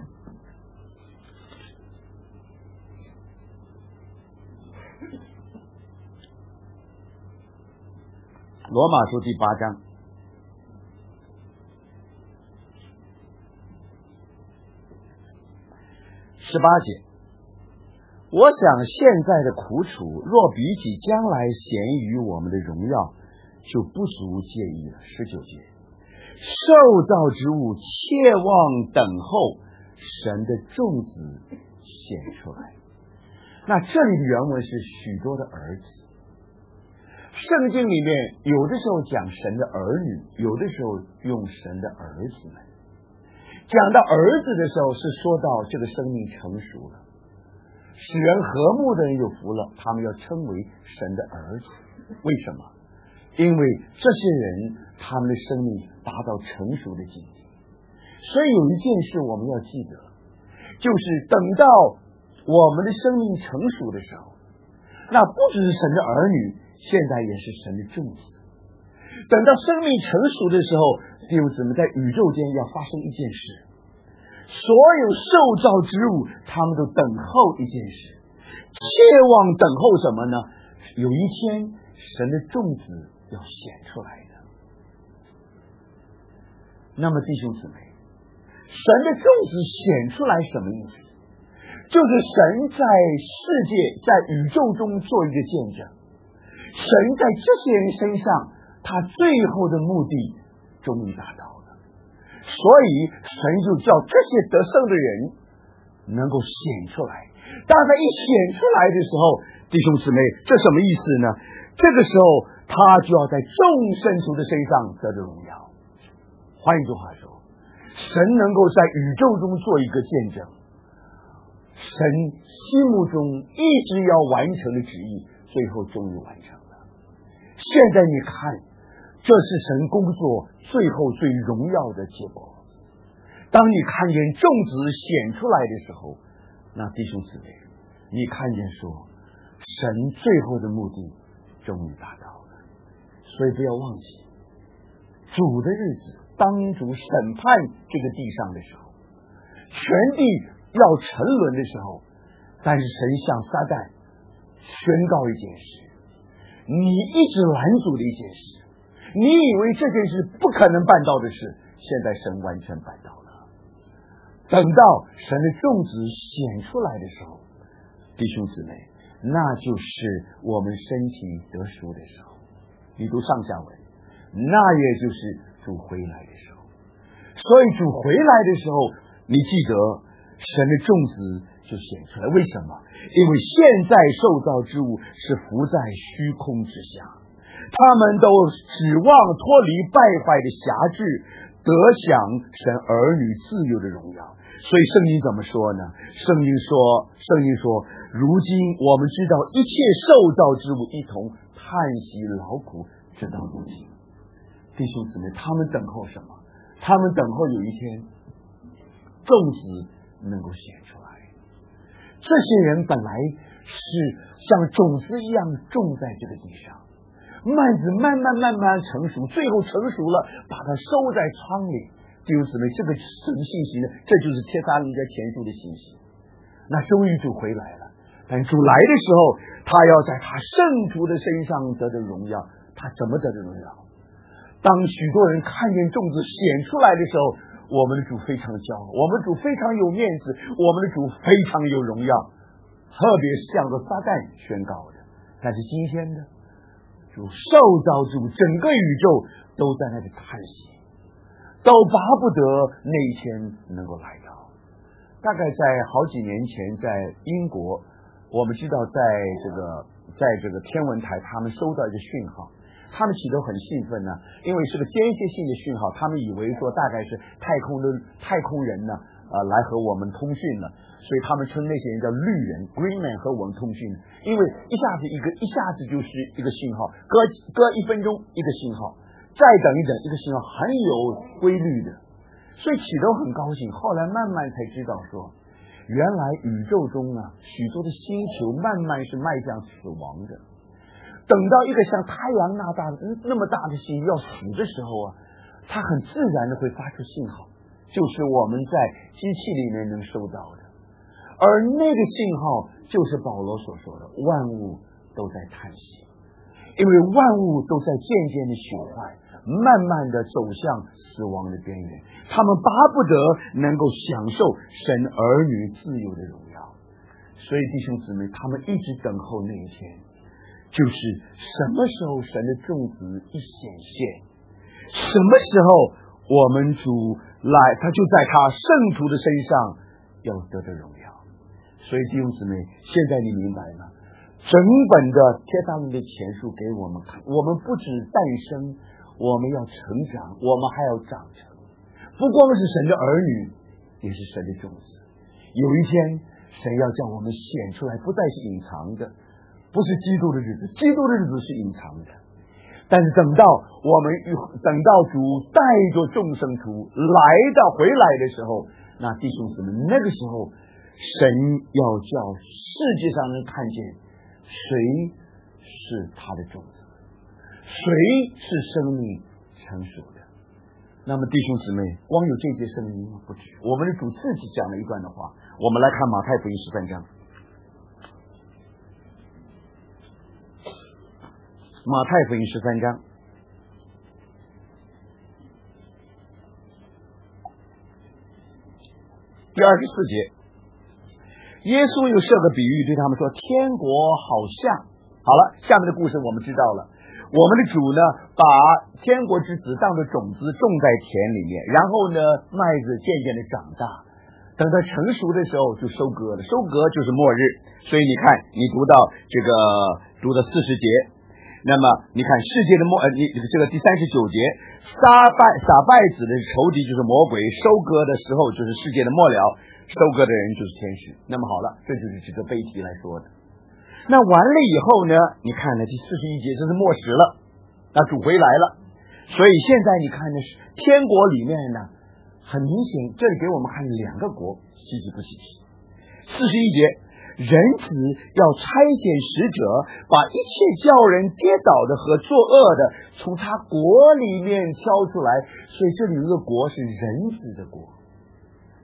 罗马书第八章十八节，我想现在的苦楚若比起将来显于我们的荣耀，就不足介意了。十九节，受造之物切望等候神的众子显出来。那这里的原文是许多的儿子。圣经里面有的时候讲神的儿女，有的时候用神的儿子们。讲到儿子的时候是说到这个生命成熟了，使人和睦的人有福了，他们要称为神的儿子。为什么？因为这些人他们的生命达到成熟的境界。所以有一件事我们要记得，就是等到我们的生命成熟的时候，那不只是神的儿女，现在也是神的众子。等到生命成熟的时候，弟兄姊妹，在宇宙间要发生一件事，所有受造之物他们都等候一件事，切望等候什么呢？有一天神的众子要显出来的。那么弟兄姊妹，神的众子显出来什么意思？就是神在世界在宇宙中做一个见证，神在这些人身上他最后的目的终于达到了，所以神就叫这些得胜的人能够显出来。当他一显出来的时候，弟兄姊妹，这什么意思呢？这个时候他就要在众圣徒的身上得着荣耀。换一句话说，神能够在宇宙中做一个见证，神心目中一直要完成的旨意最后终于完成了。现在你看，这是神工作最后最荣耀的结果。当你看见众子显出来的时候，那弟兄姊妹，你看见说神最后的目的终于达到了。所以不要忘记，主的日子，当主审判这个地上的时候，全地要沉沦的时候，但是神向撒旦宣告一件事，你一直拦阻的一件事，你以为这件事不可能办到的事，现在神完全办到了。等到神的种子显出来的时候，弟兄姊妹，那就是我们身体得赎的时候。你读上下文，那也就是主回来的时候。所以主回来的时候，你记得神的种子就显出来。为什么？因为现在受造之物是浮在虚空之下，他们都指望脱离败坏的辖制，得享神儿女自由的荣耀。所以圣经怎么说呢？圣经说，圣经说，如今我们知道一切受造之物一同叹息劳苦，直到如今。弟兄姊妹，他们等候什么？他们等候有一天种子能够显出来。这些人本来是像种子一样种在这个地上，麦子慢慢慢慢成熟，最后成熟了，把它收在仓里。弟兄姊妹，这个什么信息呢？这就是帖撒罗尼迦前书的信息。那终于主回来了，但主来的时候，他要在他圣徒的身上得到荣耀。他怎么得到荣耀？当许多人看见种子显出来的时候，我们的主非常骄傲，我们的主非常有面子，我们的主非常有荣耀，特别向着撒旦宣告的。但是今天呢，主受造之物，整个宇宙都在那里叹息，都巴不得那一天能够来到。大概在好几年前，在英国，我们知道在这个在这个天文台，他们收到一个讯号，他们起都很兴奋呢，因为是个间歇性的讯号，他们以为说大概是太空的太空人呢，呃，来和我们通讯了，所以他们称那些人叫绿人 Green Man 和我们通讯，因为一下子一个一下子就是一个信号，隔隔一分钟一个信号，再等一等一个信号，很有规律的，所以起都很高兴。后来慢慢才知道说，原来宇宙中啊许多的星球慢慢是迈向死亡的。等到一个像太阳那大那么大的星要死的时候啊，它很自然的会发出信号，就是我们在机器里面能收到的。而那个信号就是保罗所说的万物都在叹息，因为万物都在渐渐的朽坏，慢慢的走向死亡的边缘，他们巴不得能够享受神儿女自由的荣耀。所以弟兄姊妹，他们一直等候那一天，就是什么时候神的种子一显现，什么时候我们主来，他就在他圣徒的身上要得到荣耀。所以弟兄姊妹，现在你明白吗？整本的帖撒罗尼迦前书给我们看，我们不止诞生，我们要成长，我们还要长成。不光是神的儿女，也是神的种子。有一天神要叫我们显出来，不再是隐藏的，不是基督的日子，基督的日子是隐藏的，但是等到我们等到主带着众生徒来到回来的时候，那弟兄姊妹，那个时候神要叫世界上人看见谁是他的种子，谁是生命成熟的。那么弟兄姊妹，光有这些声音不止，我们的主自己讲了一段的话。我们来看马太福音十三章，马太福音十三章第二十四节，耶稣又设个比喻对他们说，天国好像，好了，下面的故事我们知道了。我们的主呢，把天国之子当作种子种在田里面，然后呢，麦子渐渐的长大，等它成熟的时候就收割了，收割就是末日。所以你看，你读到这个读到四十节，那么你看世界的末呃，你这个第三十九节，撒败撒败子的仇敌就是魔鬼，收割的时候就是世界的末了，收割的人就是天使。那么好了，这就是这个背题来说的。那完了以后呢，你看呢，第四十一节这是末时了，那主回来了。所以现在你看呢，天国里面呢，很明显这里给我们看两个国，稀奇不稀奇。四十一节，人子要差遣使者，把一切叫人跌倒的和作恶的从他国里面挑出来。所以这里有一个国是人子的国，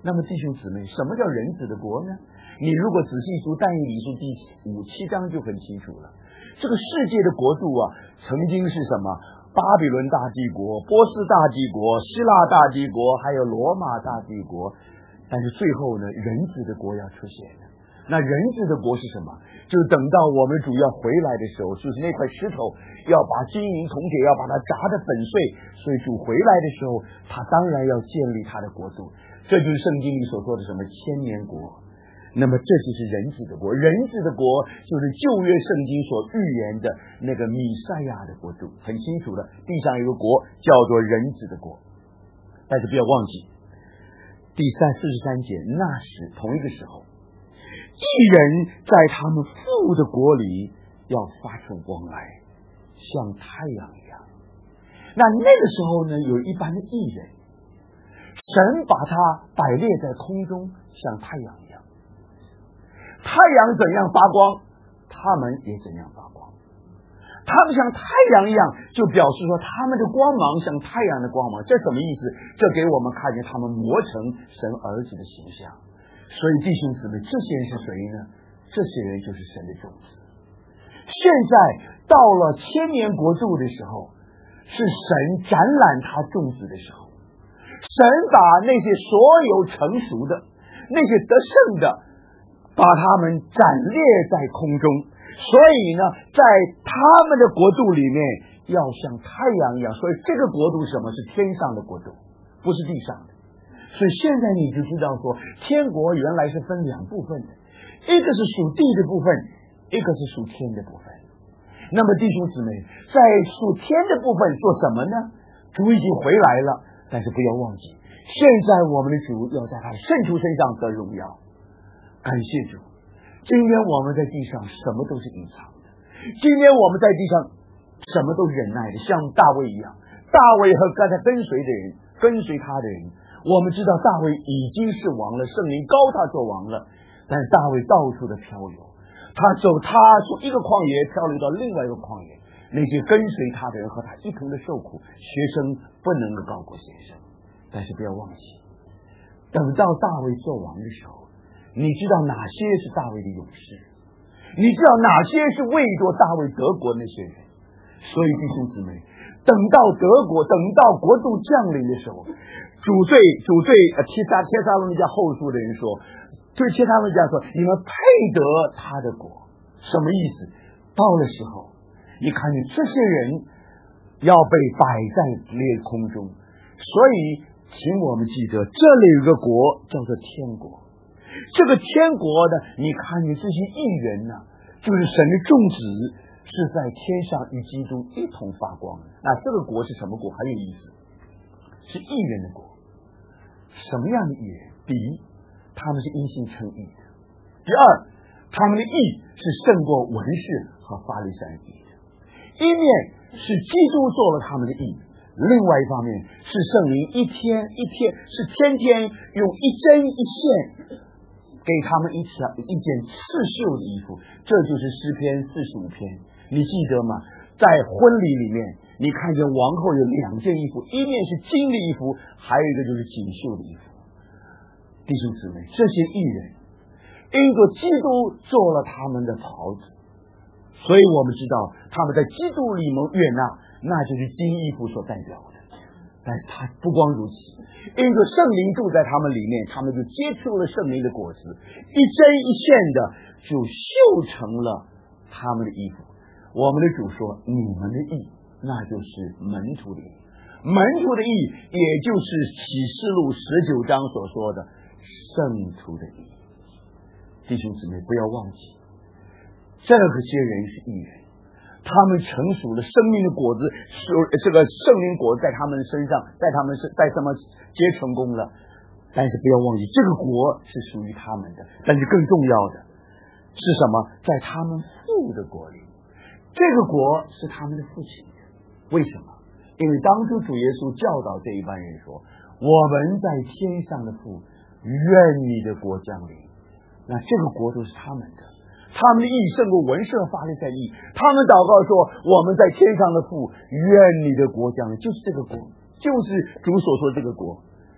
那么弟兄姊妹，什么叫人子的国呢？你如果仔细读但以理书第五七章就很清楚了。这个世界的国度啊，曾经是什么？巴比伦大帝国、波斯大帝国、希腊大帝国，还有罗马大帝国。但是最后呢，人子的国要出现了。那人子的国是什么？就是等到我们主要回来的时候，就是那块石头要把金银铜铁要把它砸得粉碎，所以主回来的时候，他当然要建立他的国度。这就是圣经里所说的什么千年国。那么这就是人子的国，人子的国就是旧约圣经所预言的那个弥赛亚的国度，很清楚的，地上有个国叫做人子的国。但是不要忘记第三四十三节，那时同一个时候，义人在他们父的国里要发出光来，像太阳一样。那那个时候呢，有一般的义人，神把他摆列在空中，像太阳一样。太阳怎样发光，他们也怎样发光。他们像太阳一样，就表示说他们的光芒像太阳的光芒。这什么意思？这给我们看见他们磨成神儿子的形象。所以弟兄姊妹，这些人是谁呢？这些人就是神的种子。现在到了千年国度的时候，是神展览他种子的时候。神把那些所有成熟的，那些得胜的，把他们展列在空中。所以呢，在他们的国度里面要像太阳一样。所以这个国度是什么？是天上的国度，不是地上的。所以现在你就知道说，天国原来是分两部分的，一个是属地的部分，一个是属天的部分。那么弟兄姊妹，在属天的部分做什么呢？主已经回来了，但是不要忘记，现在我们的主要在他的圣徒身上得荣耀。感谢主，今天我们在地上什么都是隐藏的，今天我们在地上什么都忍耐的，像大卫一样。大卫和刚才跟随的人，跟随他的人，我们知道大卫已经是王了，圣灵高他做王了，但是大卫到处的漂流，他走，他从一个旷野漂流到另外一个旷野，那些跟随他的人和他一同的受苦，学生不能够高过先生。但是不要忘记，等到大卫做王的时候，你知道哪些是大卫的勇士，你知道哪些是为着大卫得国那些人。所以弟兄姊妹，等到得国，等到国度降临的时候，主对主对帖撒帖撒罗尼迦后书的人说，对帖撒罗尼迦说，你们配得他的国。什么意思？到了时候，你看见这些人要被摆在列空中。所以请我们记得，这里有个国叫做天国。这个天国呢，你看见这些义人呢，就是神的种子，是在天上与基督一同发光。那这个国是什么国？很有意思，是义人的国。什么样的义人？第一，他们是因信称义的；第二，他们的义是胜过文士和法利赛人义的。一面是基督做了他们的义，另外一方面是圣灵一天一天，是天天用一针一线给他们一条一件刺绣的衣服。这就是诗篇四十五篇，你记得吗？在婚礼里面，你看见王后有两件衣服，一面是金的衣服，还有一个就是锦绣的衣服。弟兄姊妹，这些义人因着基督做了他们的袍子，所以我们知道他们在基督里蒙悦纳，那就是金衣服所代表的。但是他不光如此，因着圣灵住在他们里面，他们就接触了圣灵的果子，一针一线的就绣成了他们的衣服。我们的主说，你们的义，那就是门徒的义。门徒的义，也就是启示录十九章所说的圣徒的义。弟兄姊妹，不要忘记，这些人是义人，他们成熟了生命的果子，这个圣灵果子在他们身上，在他们在什么结成功了。但是不要忘记，这个国是属于他们的。但是更重要的是什么？在他们父的国里，这个国是他们的父亲的。为什么？因为当初主耶稣教导这一班人说，我们在天上的父，愿你的国降临。那这个国都是他们的，他们的义胜过文士和法利赛义。他们祷告说，我们在天上的父，愿你的国降临，就是这个国，就是主所说的这个国。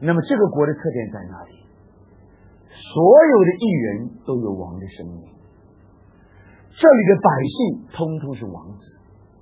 那么这个国的特点在哪里？所有的艺人都有王的生命，这里的百姓通通是王子，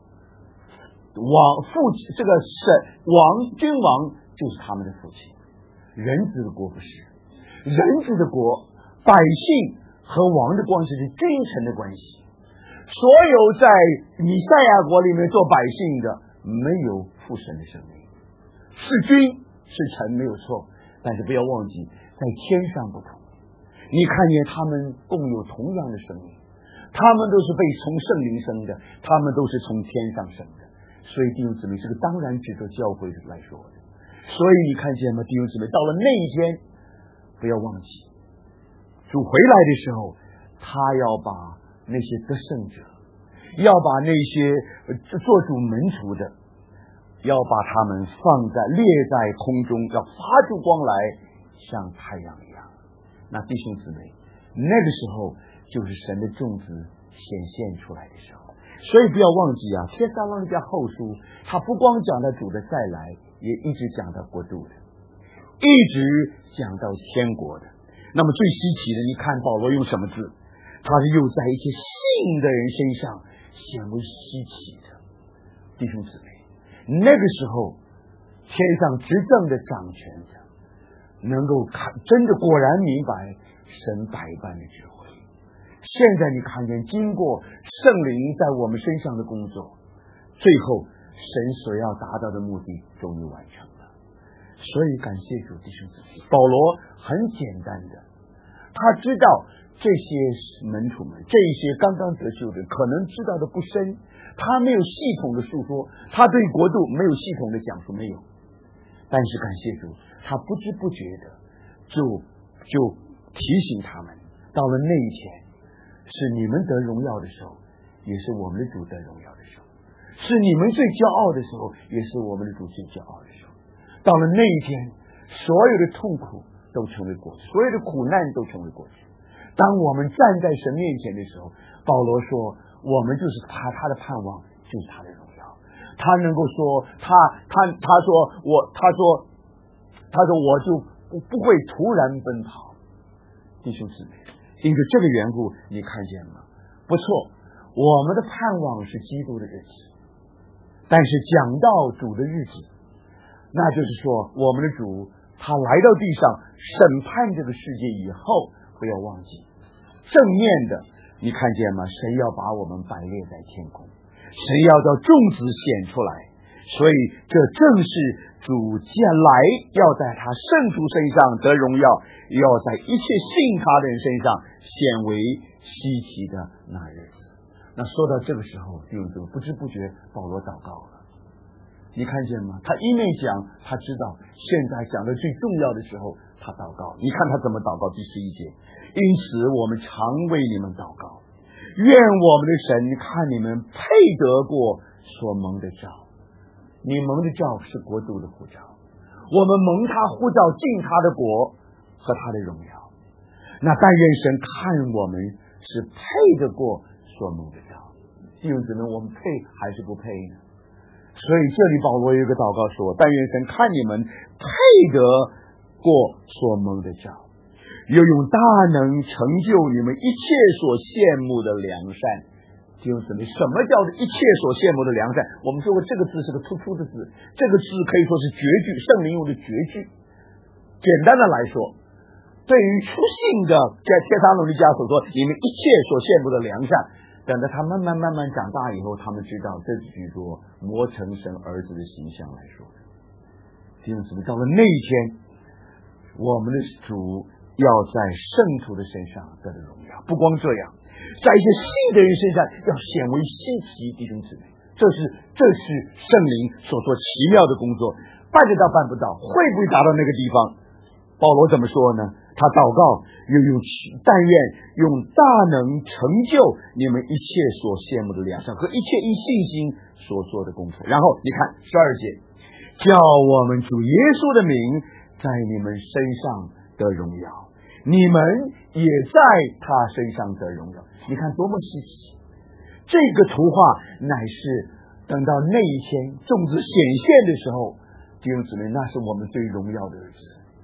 王父这个神王君王就是他们的父亲。人子的国不是，人子的国，百姓和王的关系是君臣的关系。所有在以赛亚国里面做百姓的，没有父神的生命，是君是臣没有错，但是不要忘记在天上不同。你看见他们共有同样的生命，他们都是被从圣灵生的，他们都是从天上生的。所以弟兄姊妹，这个当然值得教会来说的。所以你看见吗？弟兄姊妹，到了那一天，不要忘记，主回来的时候，他要把那些得胜者，要把那些做主门徒的，要把他们放在列在空中，要发出光来，像太阳一样。那弟兄姊妹，那个时候就是神的种子显现出来的时候。所以不要忘记啊，帖撒罗尼迦后书他不光讲到主的再来，也一直讲到国度的，一直讲到天国的。那么最稀奇的，你看保罗用什么字？他是又在一些信的人身上显为稀奇的。弟兄姊妹，那个时候天上执政的掌权者能够看，真的果然明白神百般的智慧。现在你看见经过圣灵在我们身上的工作，最后神所要达到的目的终于完成了。所以感谢主，弟兄姊妹，保罗很简单的，他知道这些门徒们，这些刚刚得救的可能知道的不深，他没有系统的述说，他对国度没有系统的讲述，没有。但是感谢主，他不知不觉的就就提醒他们，到了那一天，是你们得荣耀的时候，也是我们的主得荣耀的时候，是你们最骄傲的时候，也是我们的主最骄傲的时候。到了那一天，所有的痛苦都成为过去，所有的苦难都成为过去。当我们站在神面前的时候，保罗说，我们就是他他的盼望，就是他的荣耀。他能够说，他他他说我，他说他说我就不不会突然奔跑。弟兄姊妹，因为这个缘故，你看见吗？不错，我们的盼望是基督的日子，但是讲到主的日子，那就是说我们的主他来到地上审判这个世界以后，不要忘记正面的，你看见吗？谁要把我们摆列在天空，谁要叫众子显出来。所以这正是主将来要在他圣徒身上得荣耀，要在一切信他的人身上显为稀奇的那日子。那说到这个时候，弟兄姊妹，不知不觉保罗祷告了，你看见吗？他一面讲，他知道现在讲的最重要的时候，他祷告。你看他怎么祷告？第十一节，因此我们常为你们祷告，愿我们的神看你们配得过所蒙的召。你蒙的召是国度的呼召，我们蒙他呼召进他的国和他的荣耀。那但愿神看我们是配得过所蒙的召。弟兄姊妹，我们配还是不配呢？所以这里保罗有一个祷告说，但愿神看你们配得过所蒙的召，又用大能成就你们一切所羡慕的良善。弟兄姊妹，什么叫做一切所羡慕的良善？我们说过这个字是个突出的字，这个字可以说是绝句，圣灵用的绝句。简单的来说，对于出信的在帖撒罗尼迦所说你们一切所羡慕的良善，等到他慢慢慢慢长大以后，他们知道这是许多磨成神儿子的形象来说的。弟兄姊妹，到了那一天，我们的主要在圣徒的身上得的荣耀。不光这样，在一些信的人身上要显为稀奇。弟兄姊妹，这是这是圣灵所做奇妙的工作，办得到办不到，会不会达到那个地方？保罗怎么说呢？他祷告又用但愿用大能成就你们一切所羡慕的良善和一切以信心所做的功夫。然后你看十二节，叫我们主耶稣的名在你们身上得荣耀，你们也在他身上得荣耀。你看多么稀奇！这个图画乃是等到那一天种子显现的时候，弟兄姊妹，那是我们最荣耀的日子。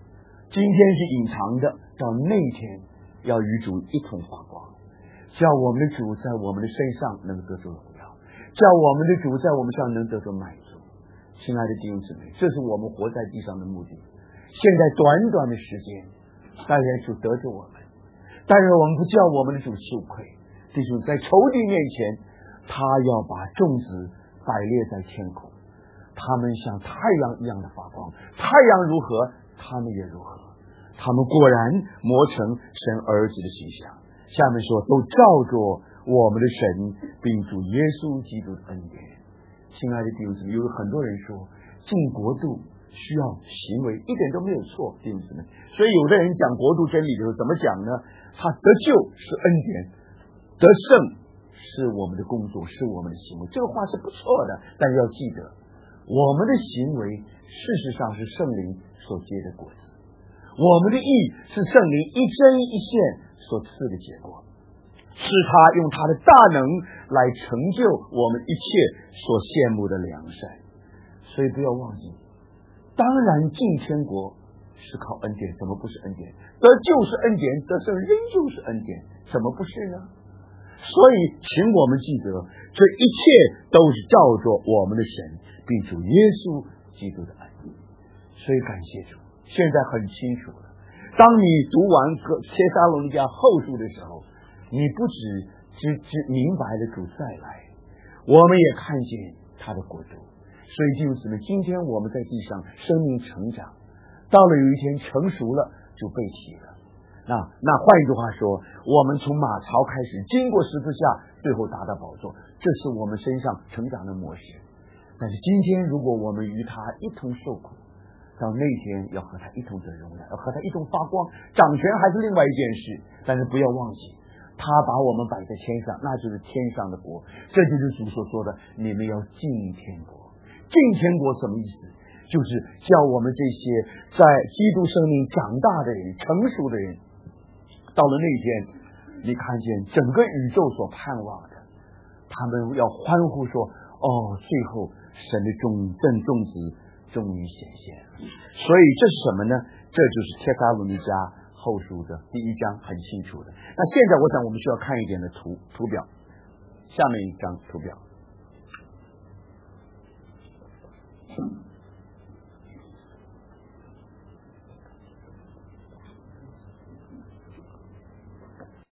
今天是隐藏的，到那天要与主一同发光，叫我们的主在我们的身上能得着荣耀，叫我们的主在我们上能得着满足。亲爱的弟兄姊妹，这是我们活在地上的目的。现在短短的时间，但愿主得着我们，但愿我们不叫我们的主羞愧。弟兄，在仇敌面前，他要把众子摆列在天空，他们像太阳一样的发光，太阳如何，他们也如何。他们果然磨成神儿子的形象。下面说，都照着我们的神并主耶稣基督的恩典。亲爱的弟兄姊妹，有很多人说进国度需要行为，一点都没有错，弟兄姊妹。所以有的人讲国度真理的时候怎么讲呢？他得救是恩典，得胜是我们的工作，是我们的行为。这个话是不错的，但是要记得，我们的行为事实上是圣灵所结的果子，我们的义是圣灵一针一线所赐的结果，是他用他的大能来成就我们一切所羡慕的良善。所以不要忘记，当然进天国是靠恩典，怎么不是恩典？得救是恩典，得胜仍旧是恩典，怎么不是呢？所以请我们记得，这一切都是照着我们的神并主耶稣基督的恩。所以感谢主，现在很清楚了。当你读完帖撒罗尼迦后书的时候，你不只只只明白了主再来，我们也看见他的国度。所以弟兄姊妹，今天我们在地上生命成长，到了有一天成熟了就被提了。那那换一句话说，我们从马槽开始，经过十字架，最后达到宝座，这是我们身上成长的模式。但是今天如果我们与他一同受苦，到那天要和他一同得荣耀，要和他一同发光，掌权还是另外一件事。但是不要忘记，他把我们摆在天上，那就是天上的国。这就是主所说的，你们要进天国。进天国什么意思？就是叫我们这些在基督生命长大的人，成熟的人，到了那一天，你看见整个宇宙所盼望的，他们要欢呼说，哦，最后神的众正众子终于显现。所以这是什么呢？这就是帖撒罗尼迦后书的第一章，很清楚的。那现在我想我们需要看一点的图图表，下面一张图表。